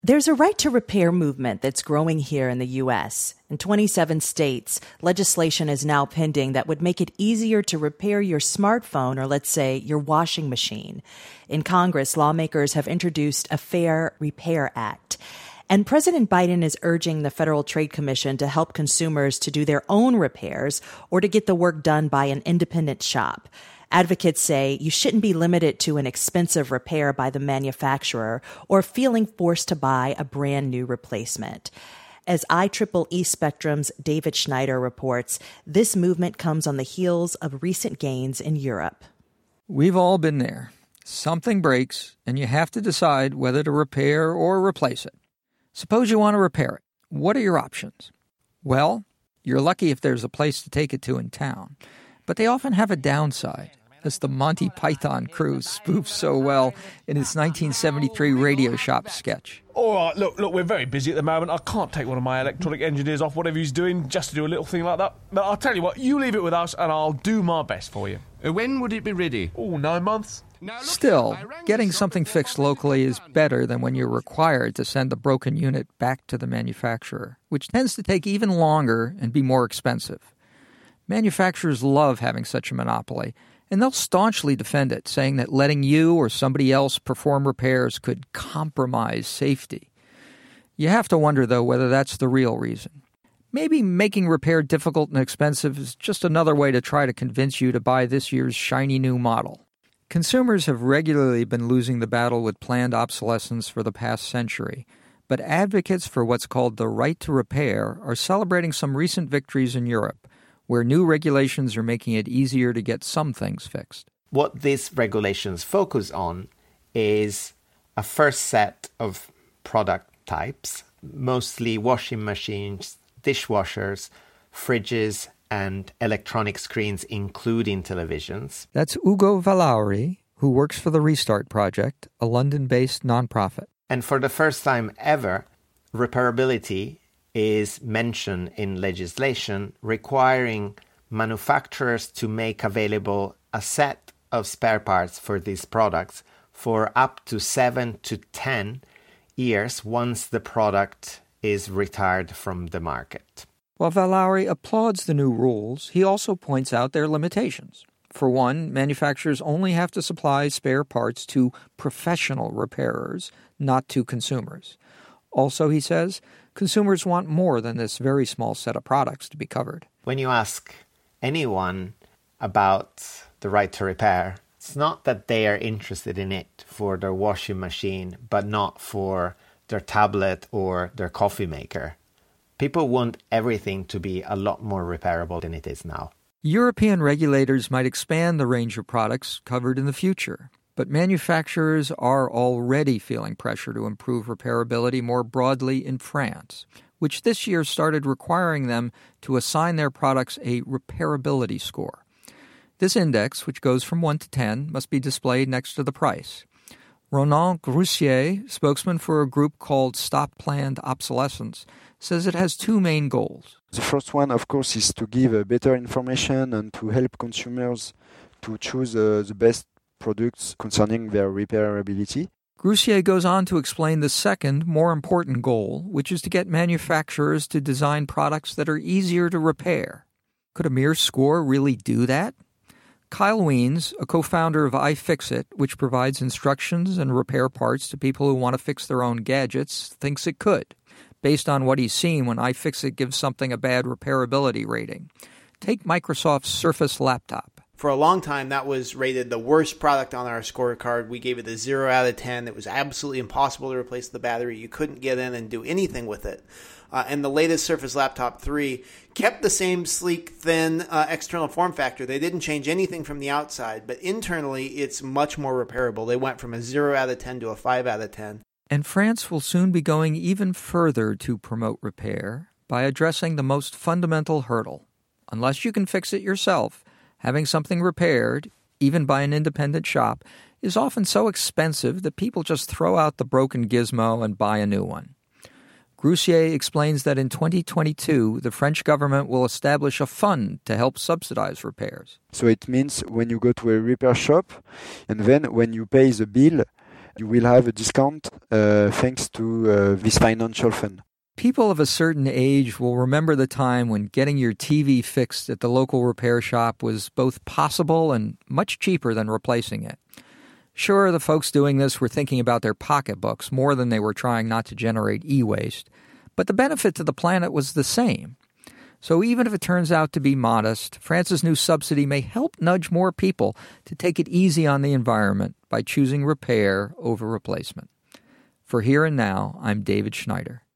There's a right to repair movement that's growing here in the U.S. In 27 states, legislation is now pending that would make it easier to repair your smartphone or, let's say, your washing machine. In Congress, lawmakers have introduced a Fair Repair Act. And President Biden is urging the Federal Trade Commission to help consumers to do their own repairs or to get the work done by an independent shop. Advocates say you shouldn't be limited to an expensive repair by the manufacturer or feeling forced to buy a brand new replacement. As IEEE Spectrum's David Schneider reports, this movement comes on the heels of recent gains in Europe. We've all been there. Something breaks, and you have to decide whether to repair or replace it. Suppose you want to repair it. What are your options? Well, you're lucky if there's a place to take it to in town. But they often have a downside, as the Monty Python crew spoofed so well in its 1973 Radio Shop sketch. All right, look, we're very busy at the moment. I can't take one of my electronic engineers off whatever he's doing just to do a little thing like that. But I'll tell you what, you leave it with us and I'll do my best for you. When would it be ready? 9 months. Still, getting something fixed locally is better than when you're required to send the broken unit back to the manufacturer, which tends to take even longer and be more expensive. Manufacturers love having such a monopoly, and they'll staunchly defend it, saying that letting you or somebody else perform repairs could compromise safety. You have to wonder, though, whether that's the real reason. Maybe making repair difficult and expensive is just another way to try to convince you to buy this year's shiny new model. Consumers have regularly been losing the battle with planned obsolescence for the past century, but advocates for what's called the right to repair are celebrating some recent victories in Europe, where new regulations are making it easier to get some things fixed. What these regulations focus on is a first set of product types, mostly washing machines, dishwashers, fridges, and electronic screens, including televisions. That's Ugo Valauri, who works for the Restart Project, a London-based nonprofit. And for the first time ever, repairability is mentioned in legislation requiring manufacturers to make available a set of spare parts for these products for up to 7 to 10 years once the product is retired from the market. While Valauri applauds the new rules, he also points out their limitations. For one, manufacturers only have to supply spare parts to professional repairers, not to consumers. Also, he says, consumers want more than this very small set of products to be covered. When you ask anyone about the right to repair, it's not that they are interested in it for their washing machine, but not for their tablet or their coffee maker. People want everything to be a lot more repairable than it is now. European regulators might expand the range of products covered in the future, but manufacturers are already feeling pressure to improve repairability more broadly in France, which this year started requiring them to assign their products a repairability score. This index, which goes from 1 to 10, must be displayed next to the price. Ronan Grussier, spokesman for a group called Stop Planned Obsolescence, says it has two main goals. The first one, of course, is to give better information and to help consumers to choose the best products concerning their repairability. Grussier goes on to explain the second, more important goal, which is to get manufacturers to design products that are easier to repair. Could a mere score really do that? Kyle Wiens, a co-founder of iFixit, which provides instructions and repair parts to people who want to fix their own gadgets, thinks it could, based on what he's seen when iFixit gives something a bad repairability rating. Take Microsoft's Surface laptop. For a long time, that was rated the worst product on our scorecard. We gave it a 0 out of 10. It was absolutely impossible to replace the battery. You couldn't get in and do anything with it. And the latest Surface Laptop 3 kept the same sleek, thin external form factor. They didn't change anything from the outside, but internally it's much more repairable. They went from a 0 out of 10 to a 5 out of 10. And France will soon be going even further to promote repair by addressing the most fundamental hurdle. Unless you can fix it yourself, having something repaired, even by an independent shop, is often so expensive that people just throw out the broken gizmo and buy a new one. Grussier explains that in 2022, the French government will establish a fund to help subsidize repairs. So it means when you go to a repair shop, and then when you pay the bill, you will have a discount thanks to this financial fund. People of a certain age will remember the time when getting your TV fixed at the local repair shop was both possible and much cheaper than replacing it. Sure, the folks doing this were thinking about their pocketbooks more than they were trying not to generate e-waste, but the benefit to the planet was the same. So even if it turns out to be modest, France's new subsidy may help nudge more people to take it easy on the environment by choosing repair over replacement. For Here and Now, I'm David Schneider.